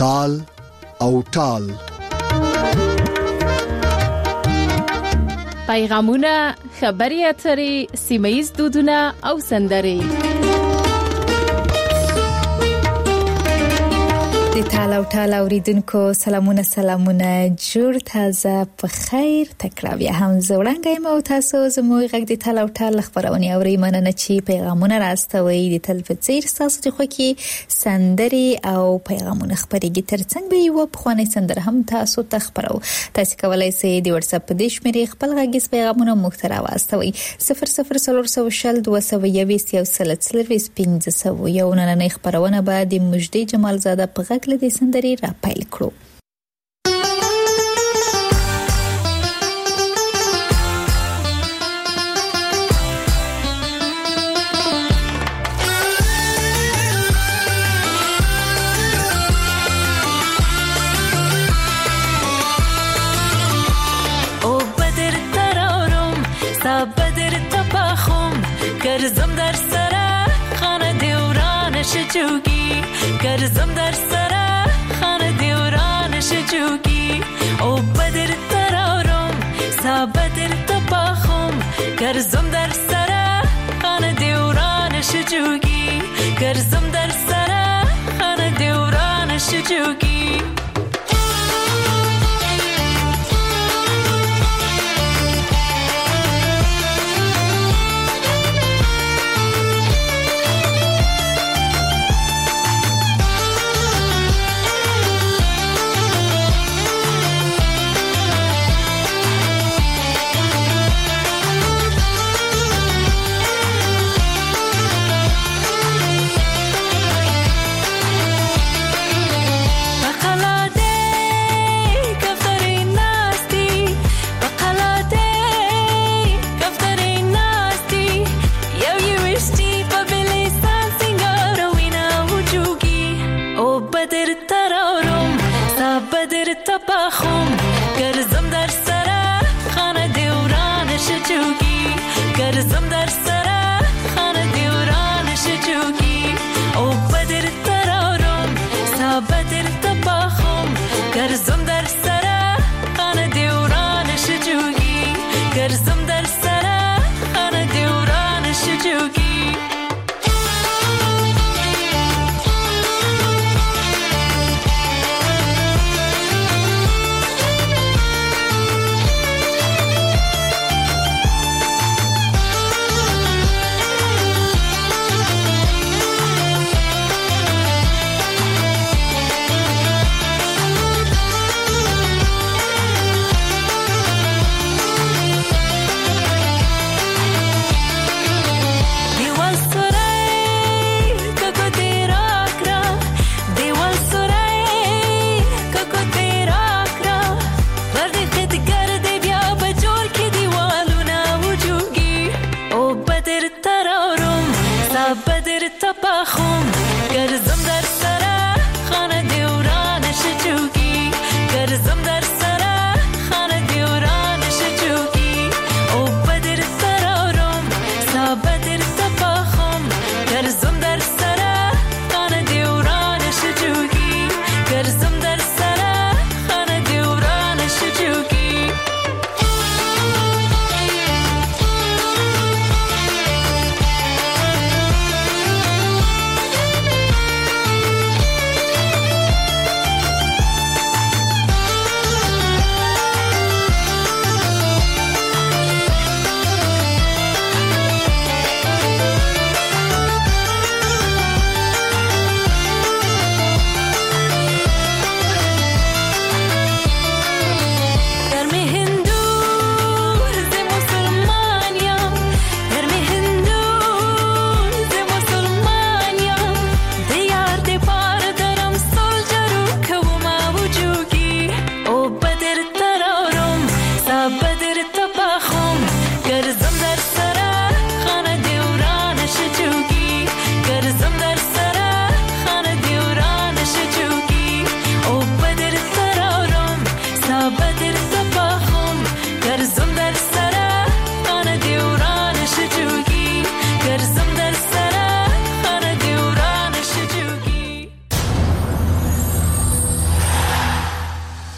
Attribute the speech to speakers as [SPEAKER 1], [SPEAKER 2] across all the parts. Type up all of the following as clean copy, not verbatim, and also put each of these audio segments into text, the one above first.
[SPEAKER 1] تال او ټال.
[SPEAKER 2] پیغامونه، خبري اترې، سیمه‌یز دودونه او سندرې.
[SPEAKER 3] د تال او ټال اوریدونکو سلامونه جوړ تازه په خیر تکرار هم زوړنګ یم او تاسو زموږ غږ د تال او ټال خبرونه اوري. مننه چې پیغامونه راستوي. د تلویزیون تاسو ته خو کې سندري او پیغامونه خبرېږي. ترڅنګ به یو په خوانې سندره هم تاسو ته خبرو. تاسو کولای شئ د واتس اپ په دې شمیرې خپل غږیز پیغامونه مخ ته راوستوي. 00402015 یو نن خبرونه به د مجدي جمال زاده په غږ د سندري را پیل کړو.
[SPEAKER 4] او بدر ترارم سا بدر تباخم گرزم در سره خانه دیورانش جوگی گرزم در سره جوگی او بدر ترارم سا بدر تباخم گرزم در سره خانه دیورانش جوگی گرزم در سره خانه دیورانش جوگی تباخم گرزم در سره خانه دیورانش جوگی گرزم در سره خانه دیورانش جوگی او بدر ترارم سا بدر تباخم گرزم در سره خانه دیورانش جوگی گرزم در سره خانه دیورانش جوگی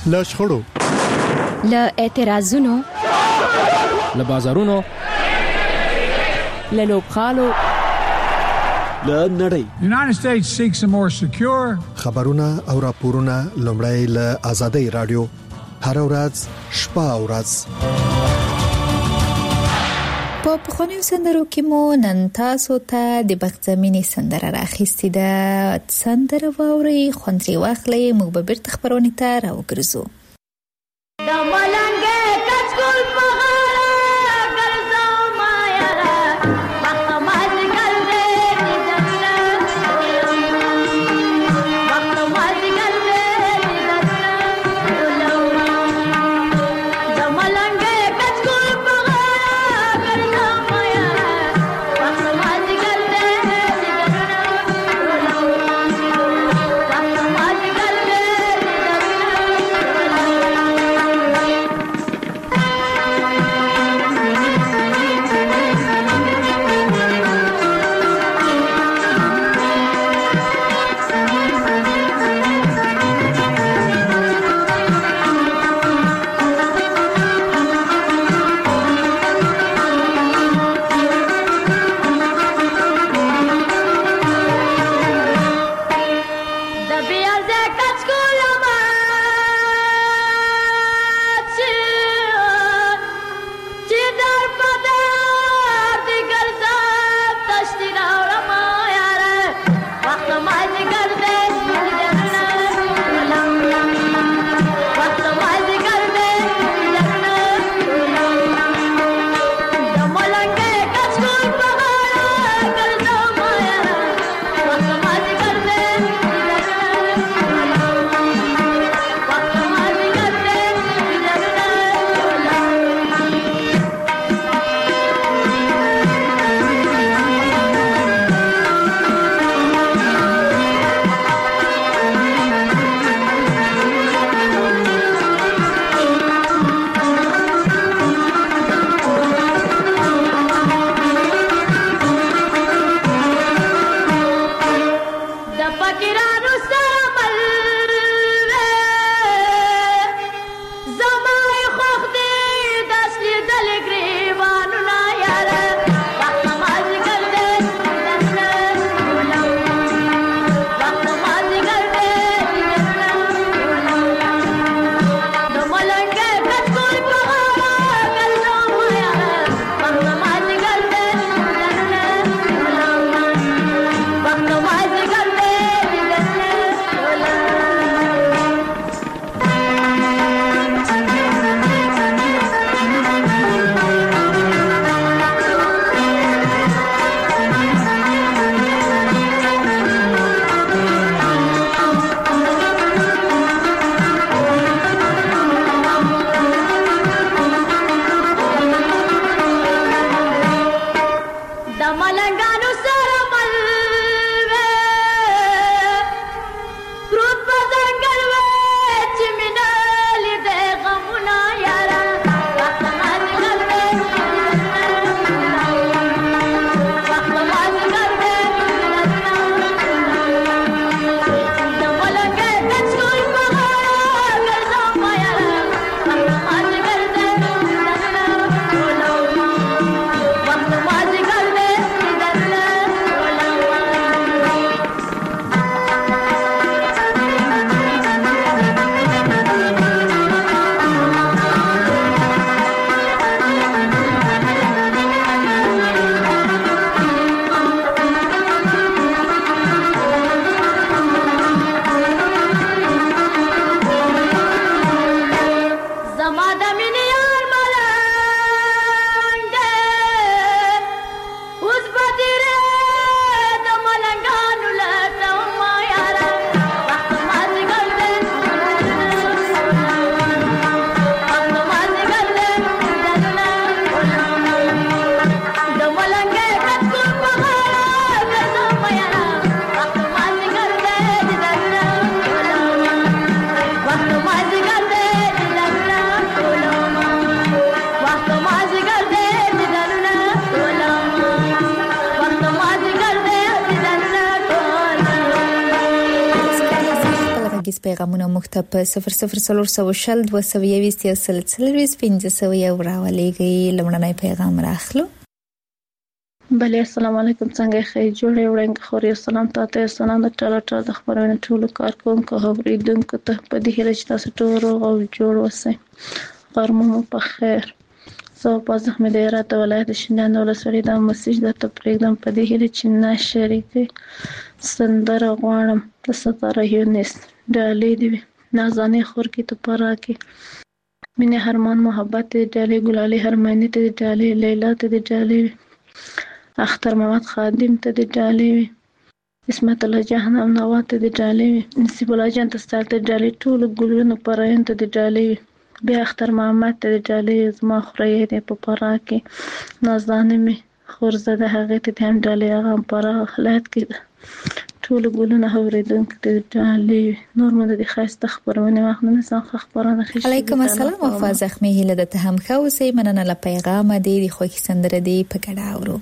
[SPEAKER 1] له شخړو،
[SPEAKER 2] له اعتراضونو،
[SPEAKER 5] له بازارونو،
[SPEAKER 2] له لوبغالو،
[SPEAKER 6] له نړۍ.
[SPEAKER 7] United States seeks a more secure.
[SPEAKER 1] خبرونه او راپورونه لومړی له آزادۍ رادیو هر ورځ شپه او ورځ.
[SPEAKER 3] په پخوانیو سندرو کې مو نن تاسو ته د بخت زمینی سندره راخیستې ده. سندره واوري، خوند ترې واخلئ، موږ به بیرته خپرونې ته راوګرځو.
[SPEAKER 8] La
[SPEAKER 3] غږیز پیغامونه مختب 0040222315 راولېږي. لمړنی پیغام راخلو.
[SPEAKER 8] بله السلام علیکم، څنګه خیر جوړې وړاندې خوري. السلام تاسو سلام د ټاله د خبرونه ټولو کارکونکو اوریدونکو ته په دې هیله چې تاسو ټول روغ او جوړ اوسئ. غرمه په خیر. زه په زحمت د هرات ولایت شینان ولسوالۍ د مسیج د تپریدم په دې هیله چې ناشریکي سندره غواړم د ستاره یونس ډالې دی نازانه خور کی ته پرا کی مینه هرمان محبت ډالې ګلالي هرمانی ته ډالې لیلا ته ډالې اختر محمد خادم ته ډالې اسمت الله جهنم نوات ته ډالې نصیب الله جان ته ستاره ډالې ټول ګلونو پراین ته ډالې بیا اختر محمد ته ډالې زما خورې ته په پرا کی نازانه می خورزده هغه ته هم ډالې هغه پرا خلات کی ټول ګلونه اوریدونکو ته ډالې نور مده د خاصه خبرونه واخلنه څنګه خبرونه خښ
[SPEAKER 3] علیکم السلام وفا زخمی هله د تهم خوسې مننه ل پیغام دی خو کی سندره دی په ګډا اورو.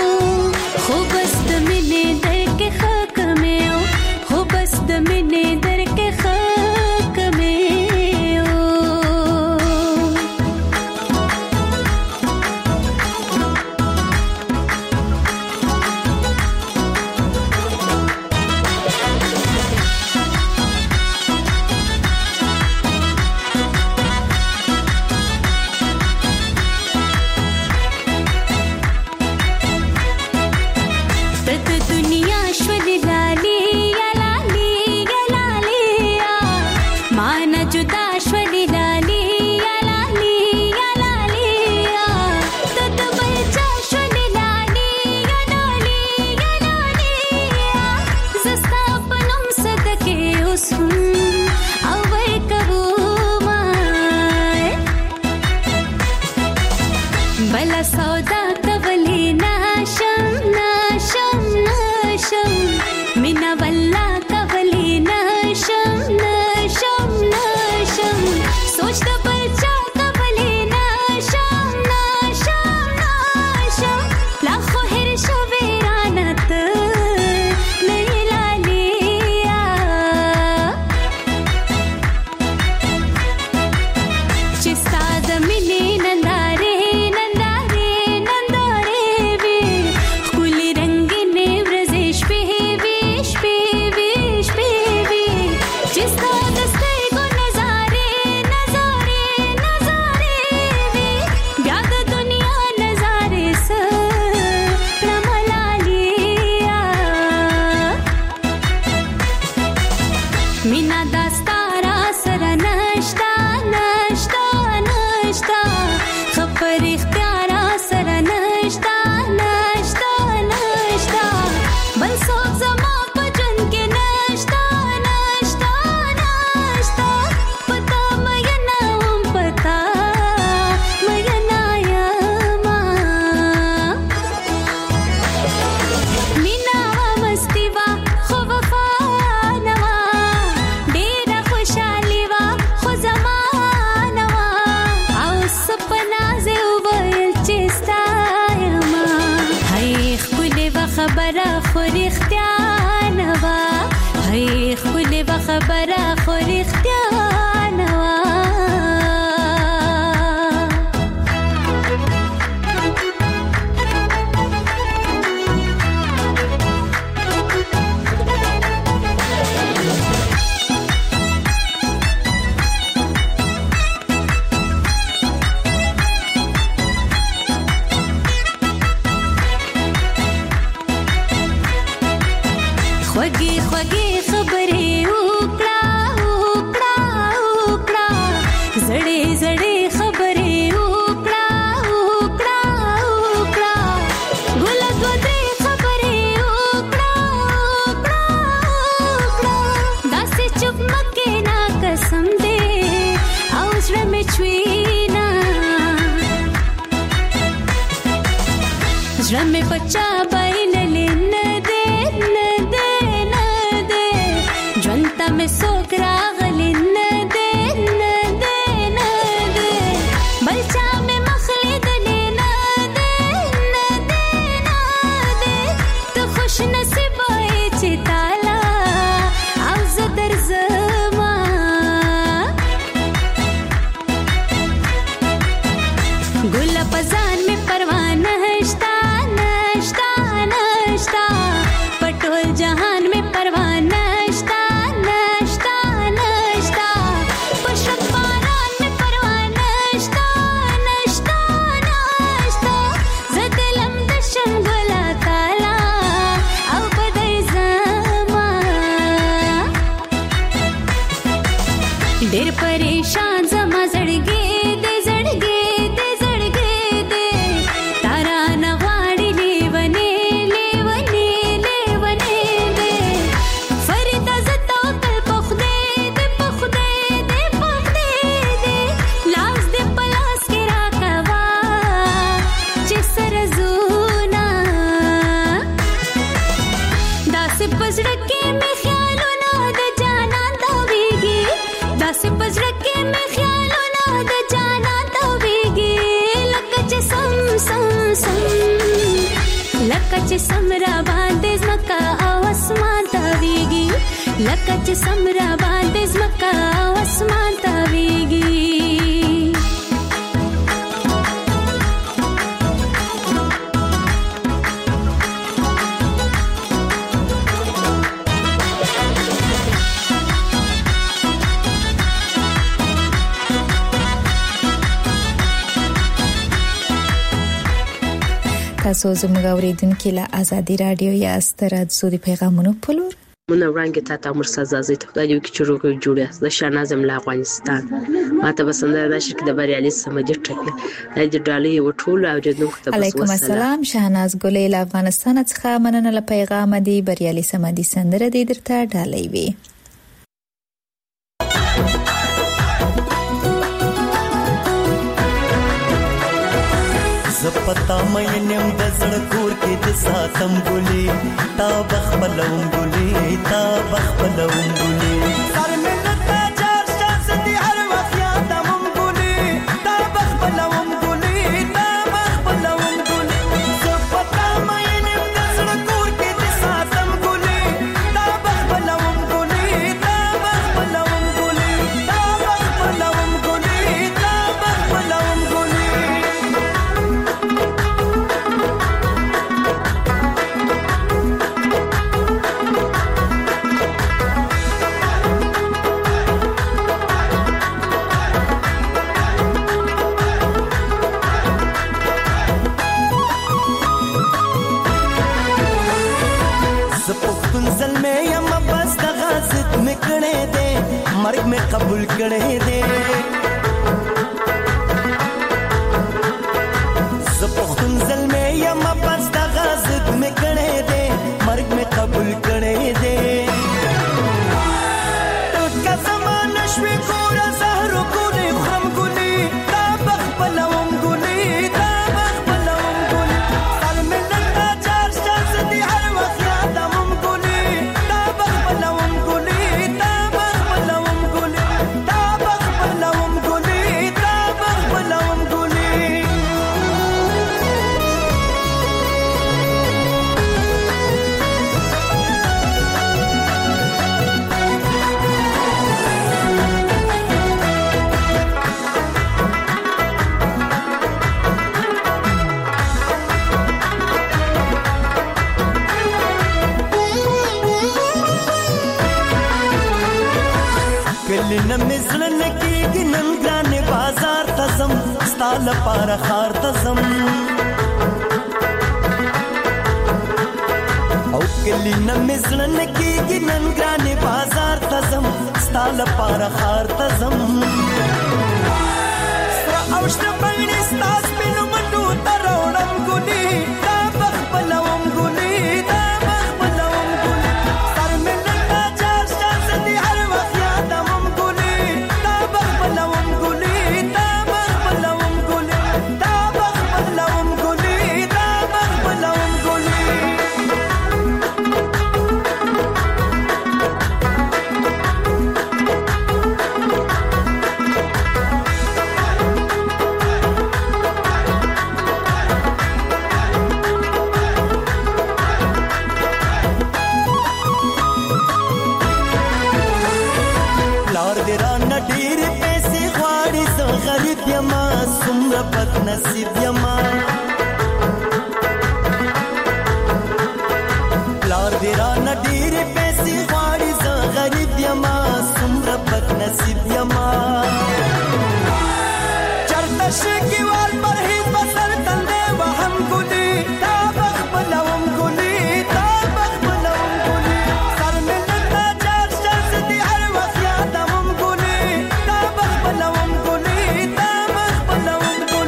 [SPEAKER 9] خو بس د مینې در
[SPEAKER 4] نشتا نشتا نشتا بل څوک زما په ژوند کې نشتا نشتا نشتا پتا مې نه هم پتا مې نه یما مینا مستی وا خو وفا نه وا ډېره خوشالي وا خو زمانه وا او سپنا زه ویل چې ستا یما هی خپلې وا خبره خو رښتیا نه وا هی خپلې وا خبره خو رښتیا نه وا خوږې خوږې خبرې وکړه وکړه وکړه زړې زړې خبرې وکړه وکړه وکړه ګل دوه خبرې وکړه وکړه وکړه داسې چوپ مکه نا قسم دې او زړه مې چوينا زړه مې پچا باینلې نه دې جنتا میں سوک راغلی ندے ندے ندے بلچا میں مخلی دلی ندے ندے ندے تو خوش نصیب ہوئی چی تالا او زدر زما گل پزان میں پروان نشتا نشتا نشتا پٹول جہان میں پروان نشتا ډېر پریشان زما زړګي دې زړګي دې زړګي دې تارا نغواړي لیونی لیونی لیونی دې فرید زتا کل پخدې دې پخدې دې پخدې دې لاس دې پلاس کې راکوا چې سرزونا داسې پزړکې مې خیالونه د جانان دويږي داسې پزړکې مې خیالونه د جانان دويږي لکه چې سم سم سم لکه چې سم را باندې زمکا او اسمان دويږي لکه چې سم را باندې زمکا او اسمان دويږي
[SPEAKER 3] تاسو زموږ اوریدونکو له ازادي رادیو یا سترات زودي پیغامونو پلور
[SPEAKER 9] مونږ وړاندې ته امر سزا ته خدای دې کې چروګ جوړه د شانازم له افغانستان ماته بسنده د شرکت د بریالي سمجه ټکله د ډالۍ وټول او جنو ته
[SPEAKER 3] علیکم السلام شهناز ګلې له افغانستان څخه مننه له پیغام دی بریالي سمدي سندره دې درته ډالۍ وي
[SPEAKER 10] زپتا مې نیم د زړه کور کې د ساتم ګلې تا بخبلوم ګلې تا بخبلوم ګلې سر مې لته چار شاس دي هر وخت یادم ګلې تا بخبلوم ګلې تا بخبلوم ګلې زپتا مې نیم د زړه کور کې د ساتم ګلې تا بخبلوم ګلې تا بخبلوم ګلې تا بخبلوم ګلې تا بخبلوم ګلې مرګ میں قبول کړې دې زه پښتون زلمې کلی نمزلن کېږي نن ګرانې بازار ته ځم ستا لپاره ښار ته ځم او کلی نمزلن کېږي نن ګرانې بازار ته ځم ستا لپاره ښار ته ځم سره او شنه بڼې ستا سپینو منډو ته راوړم ګلې دا بخبلوم ګلې دا بخبلوم ګلې سر مې نن دا چار شانسه دي هر وخت یادوم ګلې دا بخبلوم ګلې دا بخبلوم ګلې دا بخبلوم ګلې دا بخبلوم ګلې بد نصیب یما پلار دی را نډیر پیسې غواړي زه غریب یما څومره بد نصیب یما چرته شکیوال پرهیز بسر تندې وهم ګلې دا بخبلوم ګلې دا بخبلوم ګلې سر مې نن دا چار شانسه دي هر وخت یادوم ګلې دا بخبلوم ګلې دا بخبلوم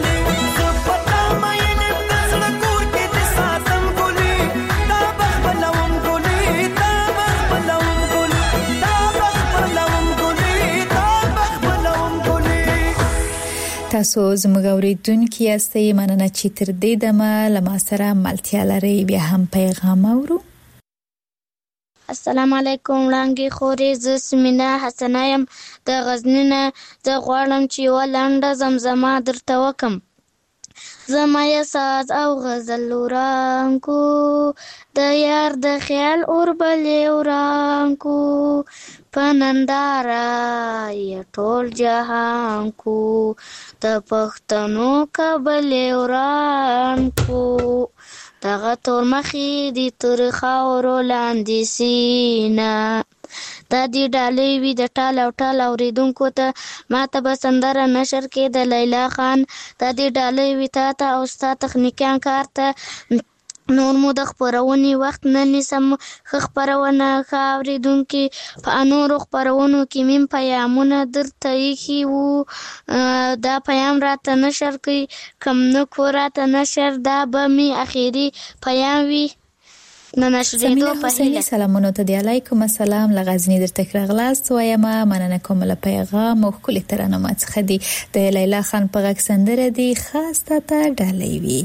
[SPEAKER 3] تاسو زموږ اوریدونکي یاستئ مننه چې تر دې دمه له ما سره ملتیا لرئ بیا هم پیغام اورو
[SPEAKER 11] السلام علیکم وړانګې خورې زه سمینا حسنه یم د غزني نه زه غواړم چې یوه لنډه زمزمه درته وکړم زما یې ساز او غزل ورانکو د یار د خیال اور بلې ورانکو په ننداره یې ټول جهان کو د پښتنو کبلې ورانکو دغه تور مخې دي تر خاورو لاندې سینه دا دی ډالۍ وي د ټال او ټال اوریدونکو ته ما ته به سندره نشر کې د لیلا خان دا دی ډالۍ وي تا ته او ستا تخنیکیان کار ته نور مو د خپرونې وخت نه نیسم ښه خپرونه ښه اورېدونکي په نورو خپرونو کې میم پیامونه درته ایښي وو دا پیام راته نشر کوي کم نه کو راته نشر دا به مې اخري پیام وي
[SPEAKER 3] سمینا حسینی سلامونو ته دی علیکم السلام لغزنی در تکرغلاست وایم مننه کوم له پیغام او کلی ترانه څخه دی د لیلا خان په غږ سندره دی خاص ته ډالۍ وی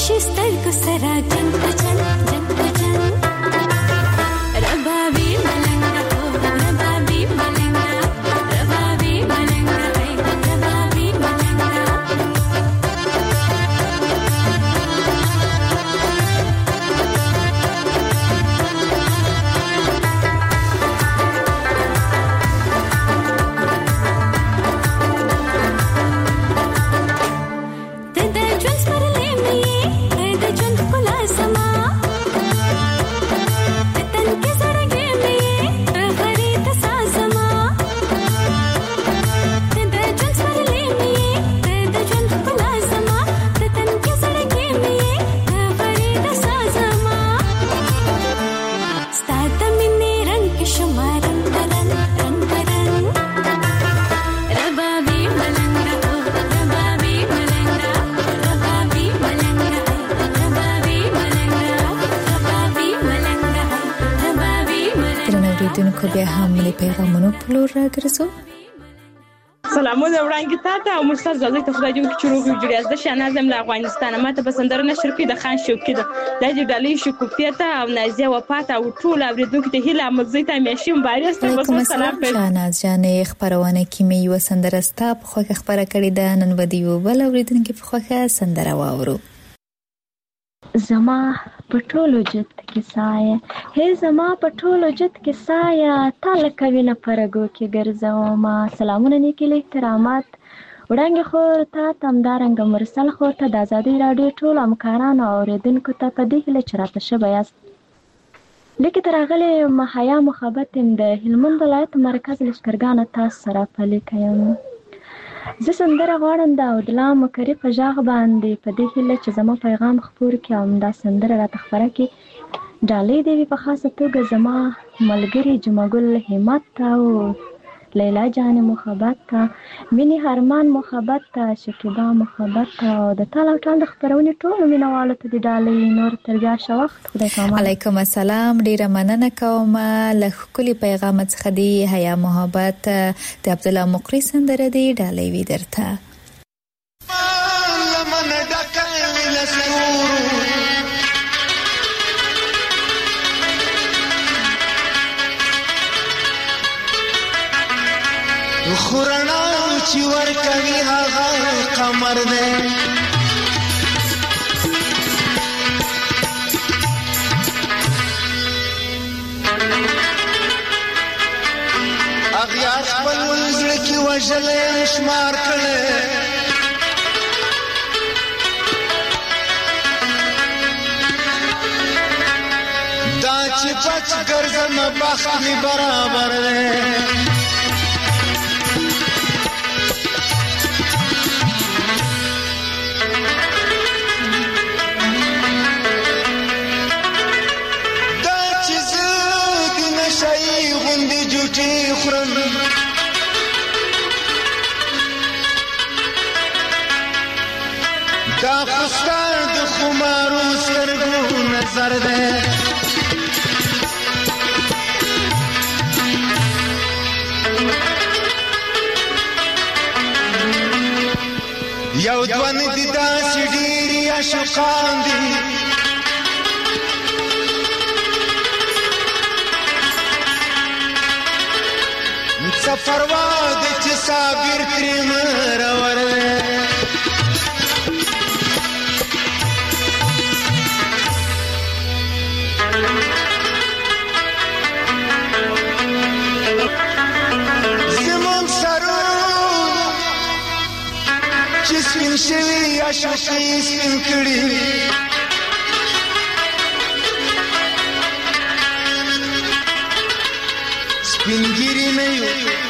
[SPEAKER 4] شستر کو سرا جن جن جن جن ربابي ملنگا ربابي ملنگا ربابي ملنگا ربابي ملنگا
[SPEAKER 3] دونکو بیا هم له پیغامونو پلور راګرځو.
[SPEAKER 12] سلامونه وړاندې تاسو او مستر زازي ته خدای دې چې روغ جوړ از د شنازم له افغانستان ماته بسندر نشر کې د خان شوقي ده د ډالۍ شکوفیته او نازیه وفات او ټول اوریدونکو ته هیله مزي ته مېشم بارس ته بس سلام په
[SPEAKER 3] شناز جانې خبرونه کې مې یو سندرستا په خوخه خبره کړې ده نن ودیو بل اوریدونکو په خوخه سندره واورو.
[SPEAKER 13] زما پټولو جت کې سایه هي زما پټولو جت کې سایه تعالی کوي نه پرګو کې ګرځاو ما سلامونه نیکي له احترامات وړاندې خور ته تمدارنګ مرسل خور ته د ازادي رادیو ټول همکارانو اوریدونکو ته په دې له چرته شبياست لیکه ترغله محیا محبت د هلمند ولایت مرکز لشکرګان تاسو سره پلیکایم زه سندره غواړم د اودلام کری په ژغ باندې په دې هیله چې زما پیغام خپور کړم هم دا سندره را تخبره کې ډالۍ دی په خاصه توګه زما ملګری جمعګل همت او لیلا جان محبت مینی هرمان محبت شکیبا محبت او د تعالی ټول خبرونه ټول مینوالو ته د ډالۍ نور ترګه شو وخت خدای کوم
[SPEAKER 3] علیکم السلام ډیره مننه کوم له کلی پیغام څخه دی حیا محبت د عبد الله مقری سندره دی ډالۍ وی درته
[SPEAKER 10] خورنا چې ور کوي هغه قمر دی اغیار خپل زړه کې وژلې شمار کړي دا چې پچ ګرځم بخت می برابر دی دا خستار د خمارو سترګو نظر ده یو دوان دي داسې ډېرې عاشقان دي سفروا د چې صابر ترې مرور زمون سرو چې سپین شوي عاشقي سپین کړي سپینګیري نه یو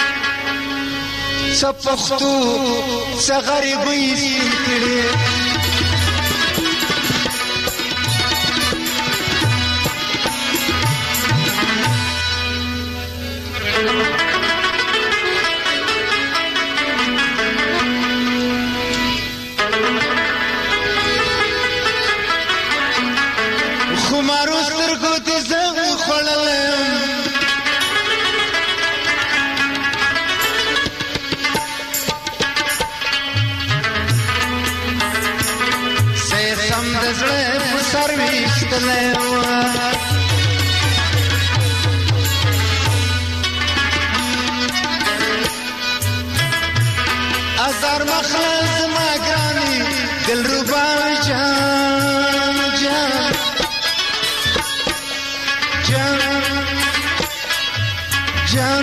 [SPEAKER 10] څه پښتو څه غریبۍ سپین کړي خمارو سترګو ته زغ خوړلم
[SPEAKER 14] په سر ویشتلی وه ازار مخله زما ګرانې دلربا جان جان جان جان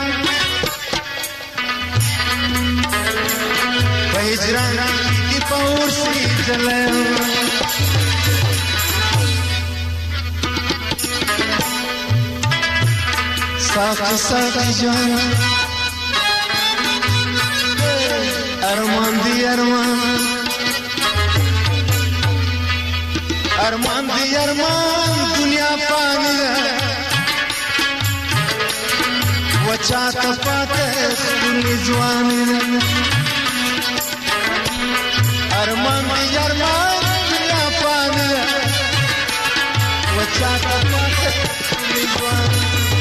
[SPEAKER 14] په هجران دې په ورسې ځلی ساقي ساقي جان ارمان دی ارمان ارمان دی ارمان دنیا پانی ده وچا تپاته سپنی ځواني ده ارمان دی ارمان دنیا پانی ده وچا تپاته سپنی ځواني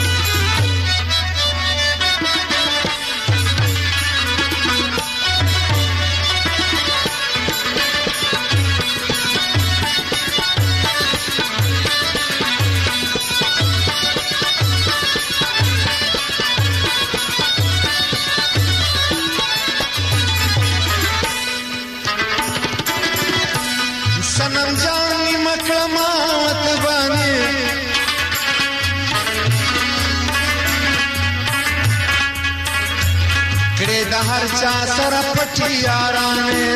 [SPEAKER 14] सनम जानी मकमावत बानी कड़े द हर चा सर पटी याराने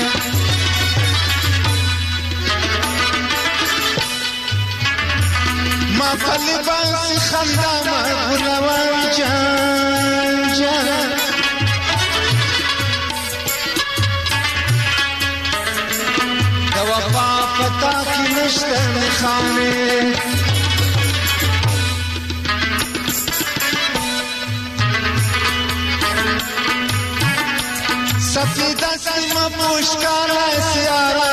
[SPEAKER 14] मा फली बांसी खंदा मा गुलवान जान जान वफा पता की नश्ते में खाने सफीदा सीमा पुष्कारा सियारा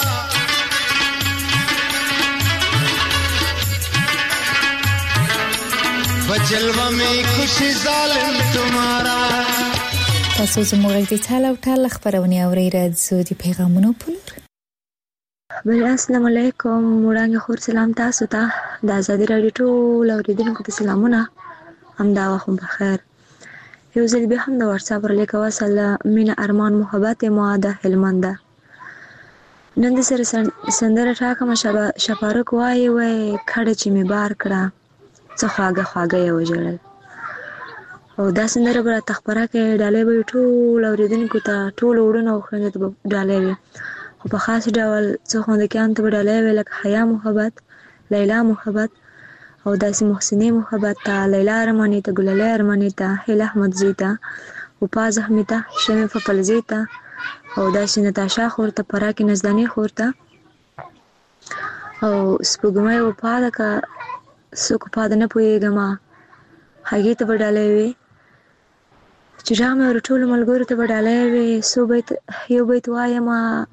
[SPEAKER 14] बजलवा में खुशी जालिम तुम्हारा
[SPEAKER 3] تاسو زموږ د ټال او ټال خبرونه اورئ راځو د پیغامونو په لور
[SPEAKER 13] بل السلام علیکم وړاندې خور سلام تاسو ته د آزادي رادیو ټول اوریدونکو ته سلامونه همدا وخت بخیر یو ځل بیا هم د واتس اپ لیک وصل مینا ارمان محبت ما د هلمند نن د سره سندره ټاکم شپارک وای وای کړه چې می بار کړه څه خواږه خواږه یې وجړل او دا سندره بر تخبره کې ډالې به ټول اوریدونکو ته ټول وړونه خوند ته ډالې وي او په خاص ډول څه خوند کې ان ته ډالې وي لکه حیا محبت لیلا محبت او داسې محسنی محبت ته لیلا ارمانی ته ګلله ارمانی ته هیله احمد زیتا او پاز احمد شمه فپل زیتا او داسې نتاشا خورته پراکې نزدانی خورته او سپوږمۍ او پاده کا سوک پاده نه پويګم هغه ته ډالې وي چې جامه ورټول ملګرو ته ډالې وي سو بیت یو بیت وایم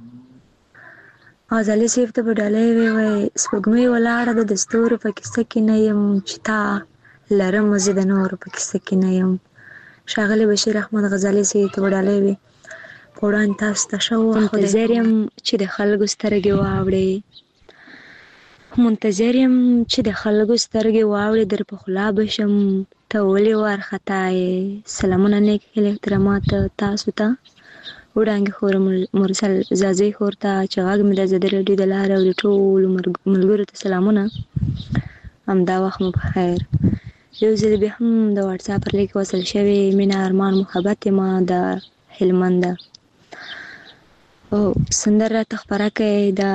[SPEAKER 13] ازالي سیف ته ډالې وي سپوږمۍ ولاړه د دستور په کیسه کې نه يم چې تا لرم مزید نور په کیسه کې نه يم شاغلی بشیر احمد غزالی سیف ته ډالې وي پوران تاسو ته شو منتظر يم چې د خلکو سترګې واوړي منتظر يم چې د خلکو سترګې واوړي در په خلا بشم ته ولې وارخطای سلامونه نیک احترامات تاسو ته وړاندې خور مرسل زازي خورته چې غږ مې د زده رډي د لار او ټول ملګرو ته سلامونه همدا وخت مو بخیر یو ځل به هم د واتس اپ پر لیک وصل شوی مینا ارمان محبت ما د هلمند او سندره تخبره کوي دا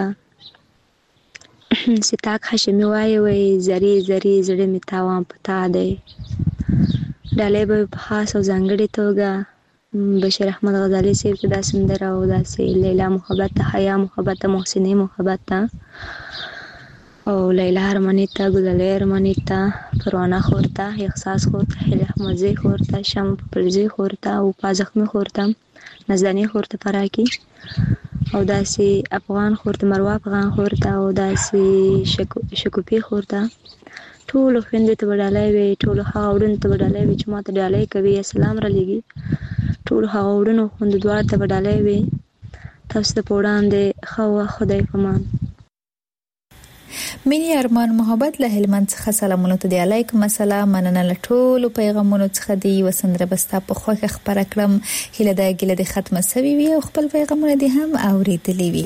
[SPEAKER 13] ستاک هاشمي وای زری زری زړه می تاوان پتا دی ډالې به په خاص او ځانګړي توګه بشیر احمد غزالی صاحب ته دا سندره او داسې لیلا محبت حیا محبت محسنی محبت او لیلا ارمانی ته ګلله ارمانی ته پروانه خورته احساس خورته هله احمد زی خورته شم پرزی خورته او پازخمی خورته نزدانی خورته پراکی او داسې افغان خورته مروه افغان خورته او داسې شکوپی خورته ټول خويندې ته وډالای وي ټول هغه وډن ته وډالای وي چې ماته ډالای کوي سلام را لګي ټول هغه وډنو خوند دوار ته وډالای وي تاسو ته پوډان دي خو خدای پامان
[SPEAKER 3] مینی ارمان محبت له هلمند څخه سلامونه ته دی. علیکم السلام. مننه له ټولو پیغامونو څخه دی. وسندره بستا په خوخه خبره کړم. هله دا ګله د ختمه سوي وي او خپل پیغامونه دي هم اوریدلی وي.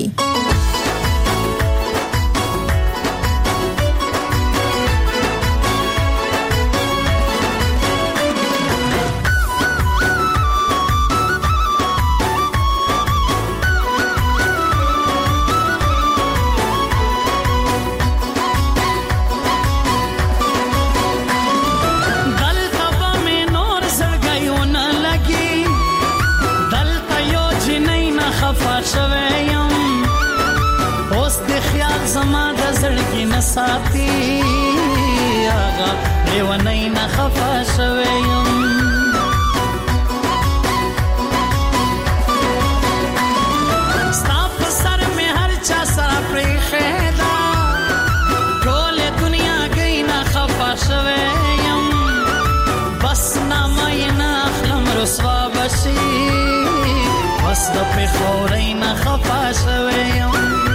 [SPEAKER 15] ساتي آغا لیونی نخفا شویم ستا په سر میں هر چا سره پریخیدا ټول دنیا گئی نخفا شویم بس نامای نخلم رسوا بشی بس د پخوری نخفا شویم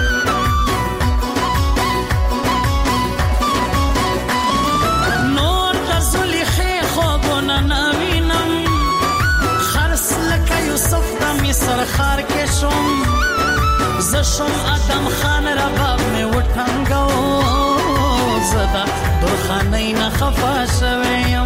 [SPEAKER 15] سرخار کې شوم زشم ادم خان رباب می وټنګو زدا درخانې نه خفا شویم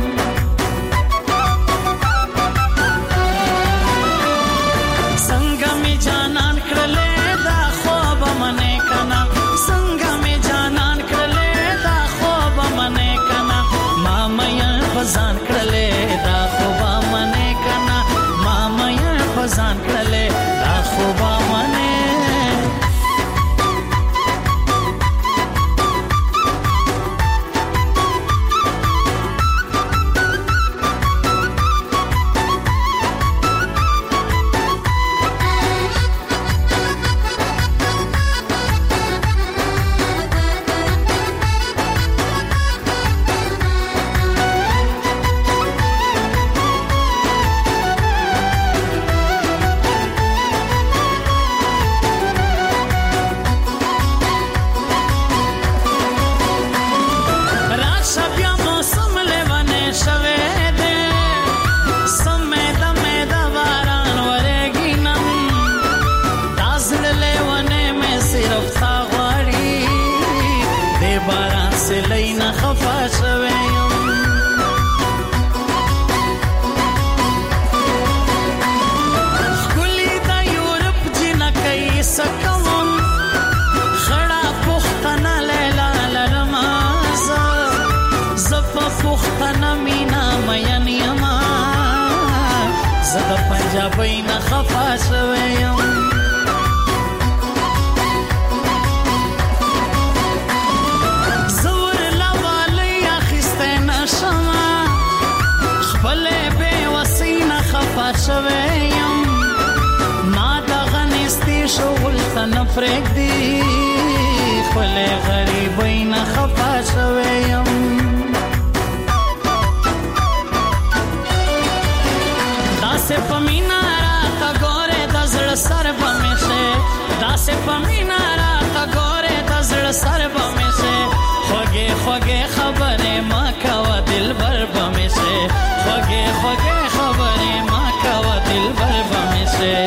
[SPEAKER 15] څنګه می جانان کړلې دا خوب منې کنا څنګه می جانان کړلې دا خوب منې کنا ما مې بزان کړلې دا خوب منې کنا ما مې بزان کړلې دا خوب منې بین خفا شویم زور لوالی اخیسته نشما خپل بے وسین خفا شویم ما دغنستی شغل تن پرک دی خپل غریبین خفا شویم داسه پمینا راتا گوره دزړ سر بمیشه داسه پمینا راتا گوره دزړ سر بمیشه خوږه خوږه خبره ما کوا دلبر بمیشه خوږه خوږه خبره ما کوا دلبر بمیشه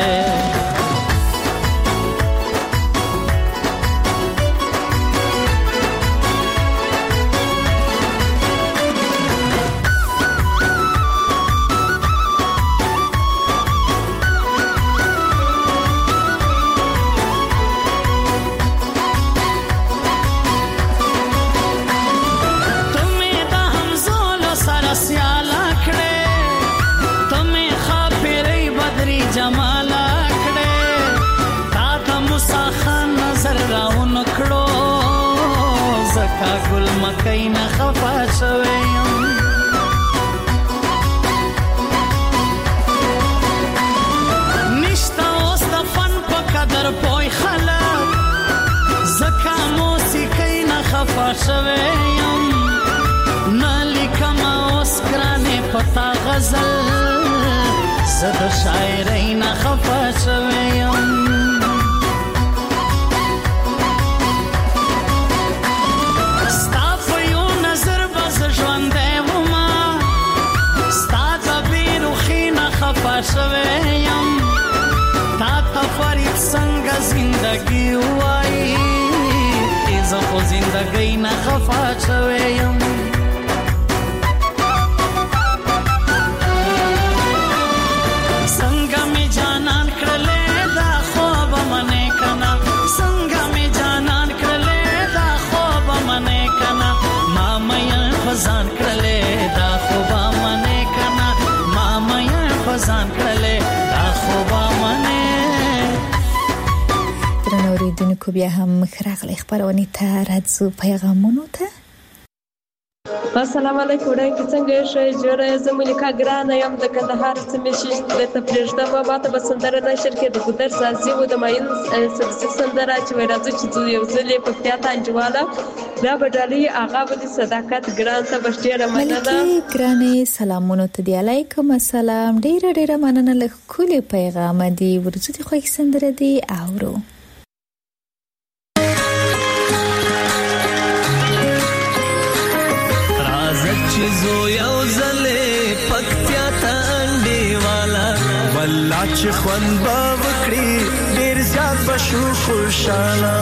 [SPEAKER 15] گل مکای نه خفا شویم نشتا اوس د فن په قدر پوی خلک زکا موسیقی نه خفا شویم نه لیکم اوس ګرانې پتا غزل زه د شاعرۍ نه خفا شویم خو زندګۍ نه خفا شوی یم څنګه مې جانان کړلې دا خوب منې کنه څنګه مې جانان کړلې دا خوب منې کنه ما مې خزان کړلې دا خوب منې کنه ما مې خزان کړلې دا خوب منې
[SPEAKER 3] اوریدونکو بیا هم خراغلی خبرونه ته راځو پیغامونو ته
[SPEAKER 16] السلام علیکم ورته څنګه شې جوړه زمولیکا ګرانه یم د کندهار سیمې شې د تپریشته په ماته بسندره نشر کې د ګودر سازي و د ماین سبسي سندره چې راځي چې یو ځلې په پیاته انجواله دا بدالي هغه ولې صداقت ګران ته بشټیره مننه
[SPEAKER 3] ګرانه سلامونه ته دی علیکم السلام ډیره مننه له کلی پیغام دی ورته خو سندره دی اورو
[SPEAKER 10] زو یو زله پکتیا ته انډي والا والله چې خوان با وکړي ډیر زیات بشو خوشاله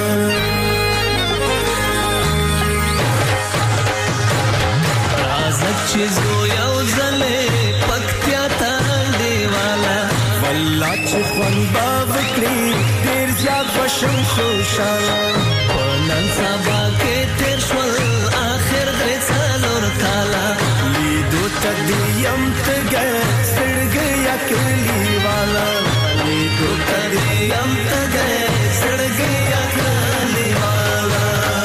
[SPEAKER 10] راځه چې زو یو زله پکتیا ته انډي والا والله چې خوان با وکړي ډیر زیات بشو خوشاله نن سبا کې تیر شو اخر درې کالا لیدو تدیم تگه سڑگه یا کلی والا لیدو تدیم تگه سڑگه یا کلی والا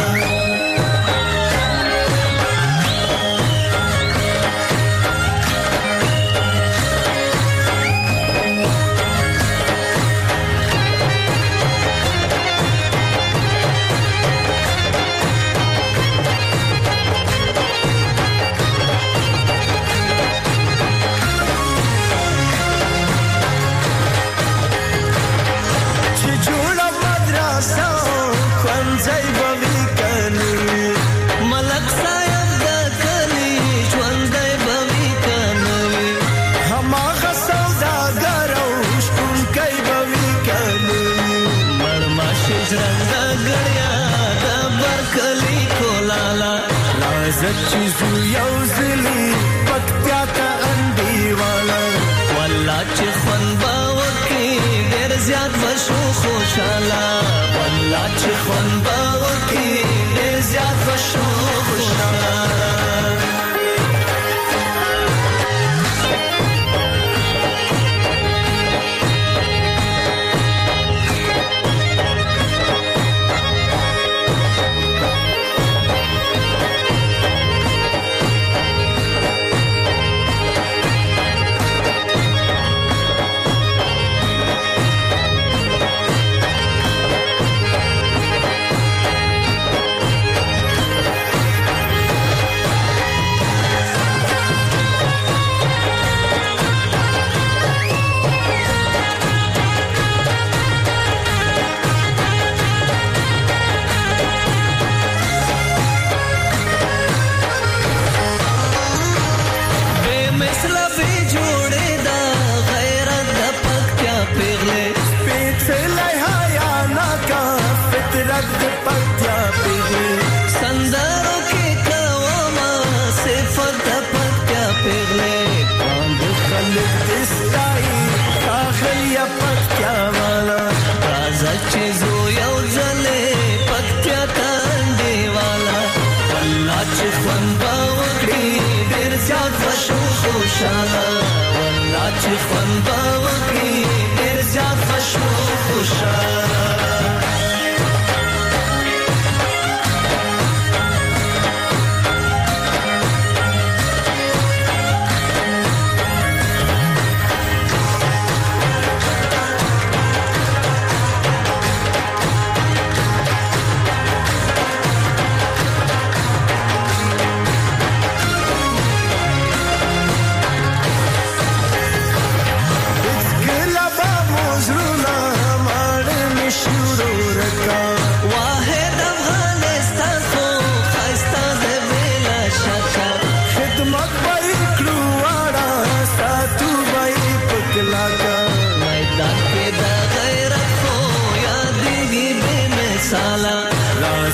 [SPEAKER 10] چیزو یو زلی پکتیا تا انډي والا والله چې خوان با وکي ډېر زیات بشو خوشاله والله چې خوان با وکي ډېر زیات بشو خوشاله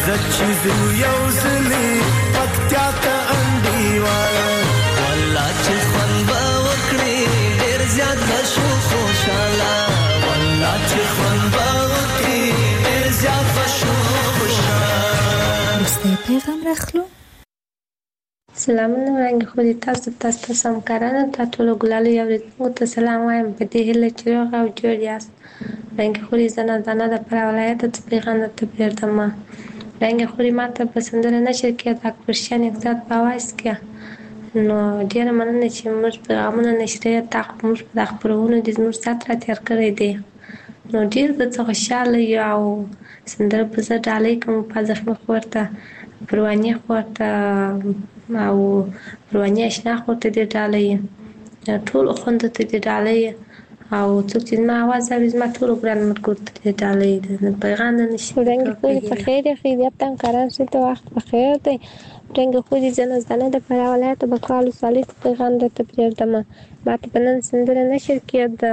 [SPEAKER 10] عزت چې زو یو ځلې پکتیا ته انډیوال والله چې خوند به وکړي ډېر زیات به شو خوشحاله والله چې خوند به وکړي ډېر زیات به شو خوشحاله.
[SPEAKER 3] وروستی پیغام راخلو.
[SPEAKER 17] سلامونه وړاندې خو دې تاسو همکارانو ته ټولو ګلالو اورېدونکو ته سلام وایم په دې هیله چې روغ او جوړ یاست. وړاندې خو دې زه نازانه د فراه ولایته څخه پیغام درته پرېږدم. وړاندې خو دې ماته په سندره نشر کې د اکبرشاه نګزاد په اواز کې نو ډېره مننه چې موږ پیغامونه نشریه تا موږ په دغه خپرونو دې زموږ ساعت راتېر کړی دی نو ډېر به څه خوشحاله یو او سندره به زه ډالۍ کوم په زخمي خور ته پروانې خور ته او پروانې اشنا خور ته دې ډالۍ ټولو خویندو ته دې ډالۍ او څوک چې زما اواز اوري زما ټولو ګران ملګرو ته دې ډالۍ د پیغام د نشي
[SPEAKER 18] وړاندې خو دې په خیر یې خیریت ته همکاران شي ته وخت په خیر دی. وړاندې خو دې زه نازدانه د فراه ولایته بکوال ولسوالۍ ته پیغام درته پرېږدم. ما ته په نن سندره نشر کې د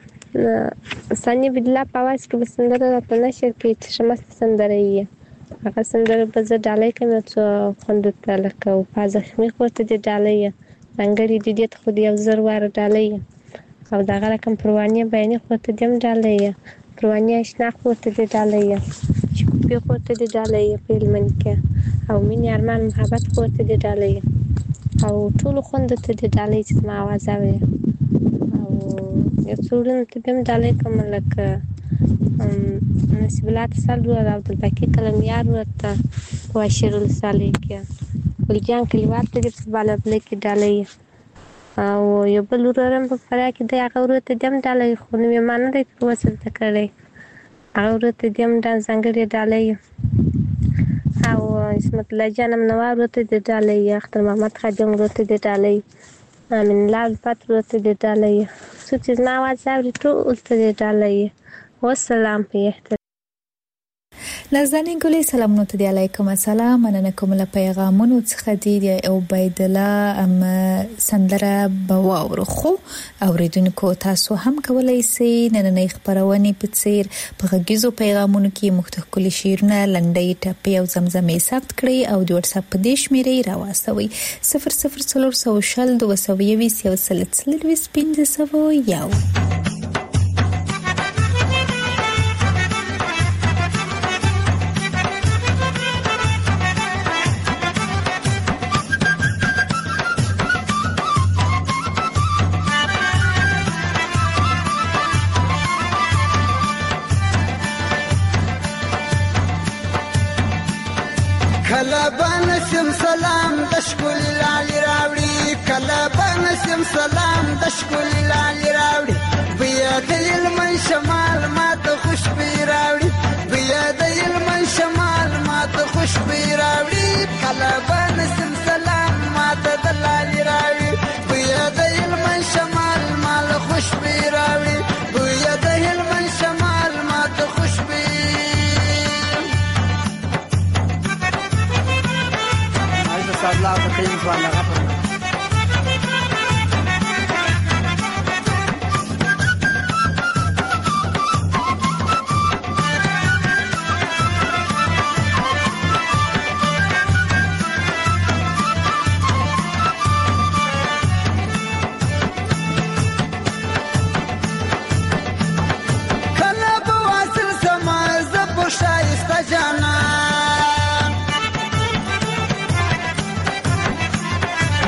[SPEAKER 18] ثانیه بدله په اواز کې به سندره راته نشر کړي چې ښه مست سندره یې هغه سندره به زه ډالۍ کوم یو څو خویندو ته لکه وفا زخمي خور ته دې ډالۍ ځانګړې ډیډې ته خو دې یو زر واره ډالۍ او دغه رقم پروانې بیانې خور ته دې هم ډالۍ پروانې اشنا خور ته دې ډالۍ شکوفي خور ته دې ډالۍ په هلمند کې او مینې ارمان محبت خور ته دې ډالۍ او ټولو خویندو ته دې ډالۍ چې زما اواز اوري او یو څو وروڼو ته به هم ډالۍ کوم لکه نصیب الله تسل ورور او عبدالباقي قلمیار ورور ته په واشیر ولسوالۍ کې ګلجان کلیوال ته دې په بالابله کې ډالۍ او یو بل ورور هم په فراه کې دی هغه ورور ته دې هم ډالۍ خو نوم یې ما نه دی تر اوسه زده کړی هغه ورور ته دې هم ځانګړې ډالۍ او عصمت الله جان امنوار ورور ته دې ډالۍ اختر محمد خادم ورور ته دې ډالۍ امین الله الفت ورور ته دې ډالۍ څوک چې زما اواز اوري ټول ته دې ډالۍ والسلام په احترام.
[SPEAKER 3] نازنین ګلې سلامونه ته دی علیکم السلام مننه کوم له پیغامونو څخه دی عبید الله سندره بواور خو اوریدونکو تاسو هم کولای شئ نننې خبرونه په څیر په غږیزو پیغامونو کې مختلف شعرونه لنډۍ ټپې او زمزمې ثبت کړئ او د واتس اپ په دې شمیرې راوستوي 004022
[SPEAKER 14] کلا بنسم سلام د شکل لالی راوړي کلا بنسم سلام د شکل لالی راوړي بیا د علم شمال ماته خوشبي راوړي بیا د علم شمال ماته خوشبي راوړي کلا بنسم سلام ماته د لالی راوړي بیا د علم شمال مال خوشبي راوړي بیا د علم شمال ماته خوشبي الله تقيم ولا غفر کله بواصل سما زب شایسته جانا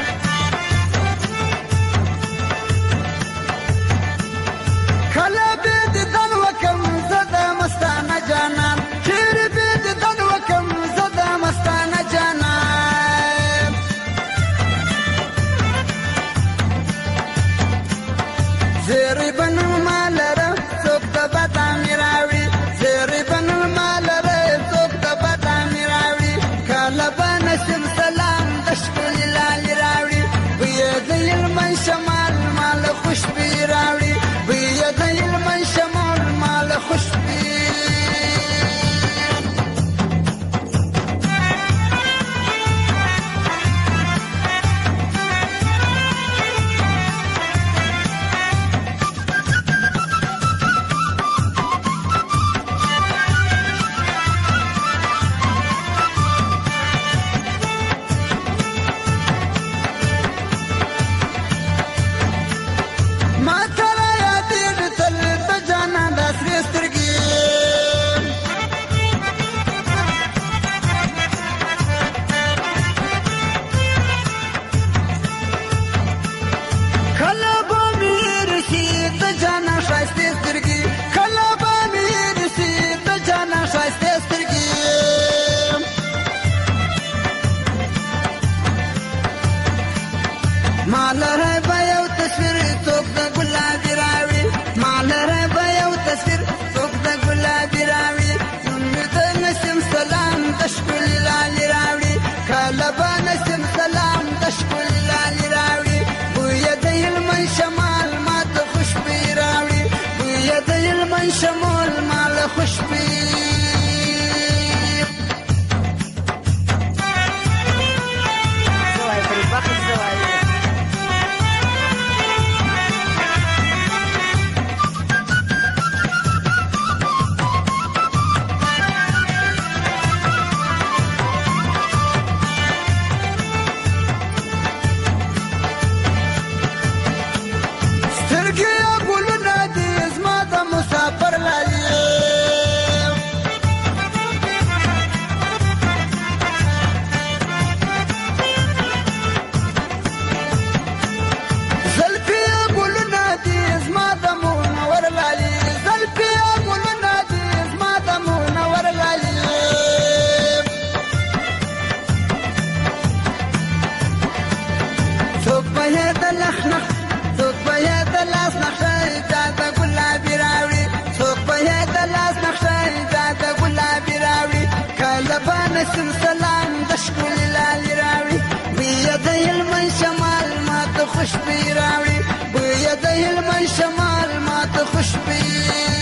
[SPEAKER 14] نسیم سلام د ښکلي لالي راوړي بویه د هلمند شمال ماته خوشبويي راوړي بویه د هلمند شمال ماته خوشبويي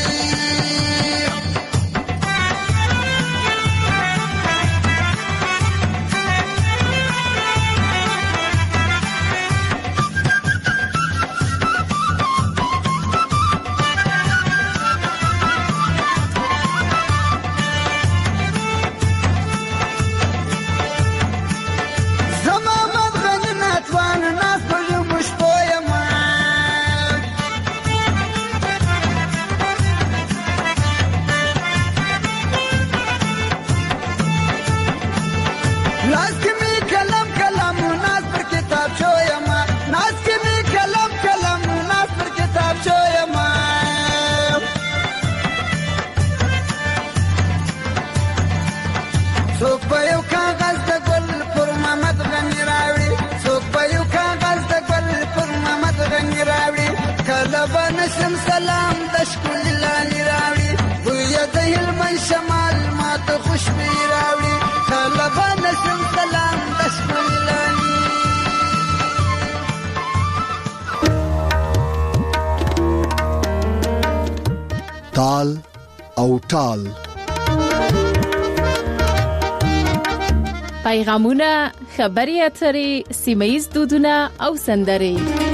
[SPEAKER 14] نسیم سلام د ښکلي لالي راوړي بویه د هلمند شمال ماته خوشبويي راوړي کله به نسیم سلام د ښکلي لالي
[SPEAKER 1] تال او ټال
[SPEAKER 2] پیغامونه خبري اترې سیمه‌یز دودونه او سندرې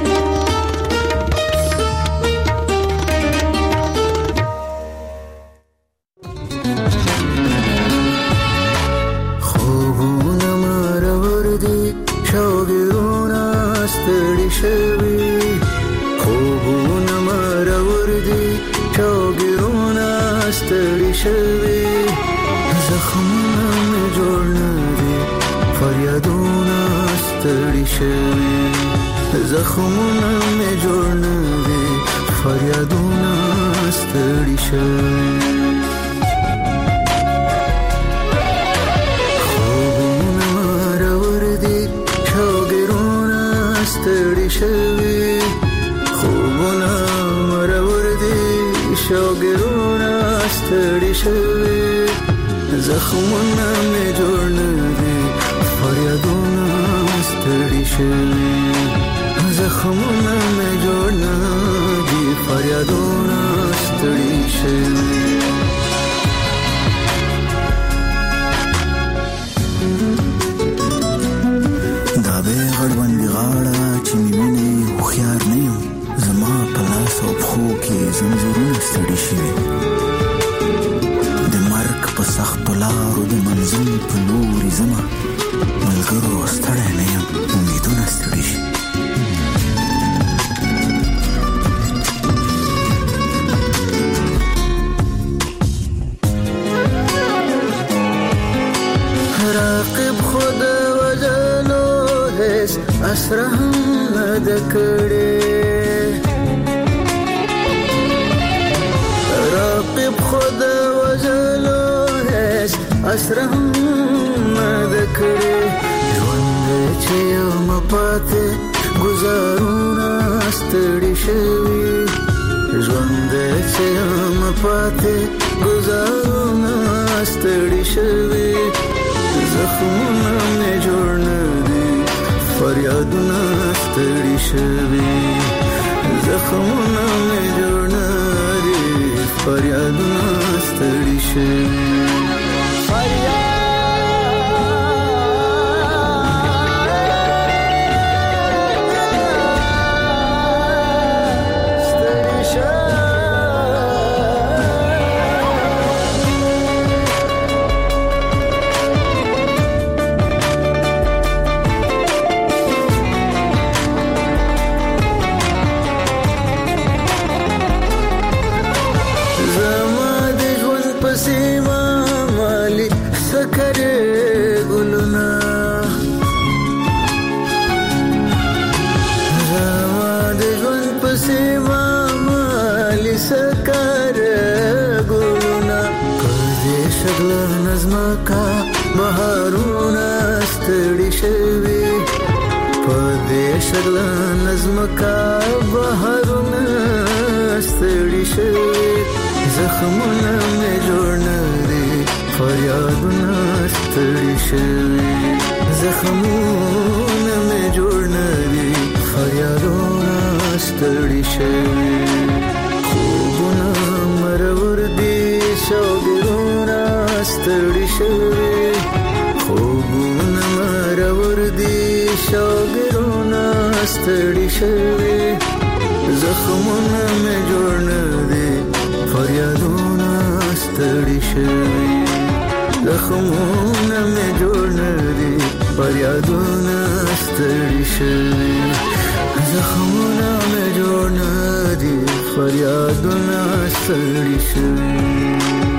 [SPEAKER 19] زخمونه مې جوړ نه دي فریادونه ستړي شوي خوبونه راور دي شوګرونه ستړي شوي خوبونه راور دي شوګرونه ستړي شوي زخمونه مې جوړ نه دي فریادونه ستړي شوي زخمونه مې جوړ نه دي فریادونه ستړي شوي دا به غړوندې غاړه چې مې ویني هوښیار نه یم زما په لاس او پښو کې زنځیرونه ستړي شوي د مرګ په سختو لارو د منزل په لوري ځمه ملګرو ستړی نه یم امیدونه ستړي شي راقب خود وجلو هیڅ اسره هم نه ده کړې راقب خود وجلو هیڅ اسره هم نه ده کړې ژوند چې یم پاتې ګزارونه ستړي شوي ژوند چې یم پاتې ګزارونه ستړي شوي زخمونه مې جوړ نه دي فریادونه ستړي شوي زخمونه مې جوړ نه دي فریادونه ستړي شوي بهارونه ستړي شوي په دې شګله نظمکا بهارونه ستړي شوي زخمونه مې جوړ نه دي فریادونه ستړي شوي زخمونه مې جوړ نه دي فریادونه ستړي شوي خوبونه مرور دي شوګرونه ستړي شوي خوبونه مرور دي شوګرونه ستړي شوي زخمونه مې جوړ نه دي فریادونه ستړي شوي زخمونه مې جوړ نه دي فریادونه ستړي شوي زخمونه مې جوړ نه دي فریادونه ستړي شوي